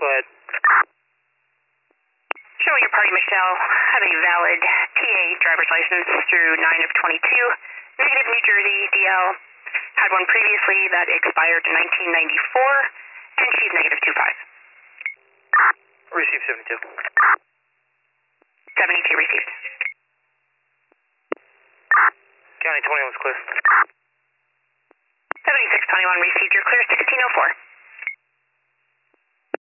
Go ahead. Showing your party, Michelle, have a valid TA driver's license through 9 of 22. Negative New Jersey DL. Had one previously that expired in 1994, and she's negative 25. Receive 72. 72 received. County 21 was clear. 7621 received. You're clear 1604.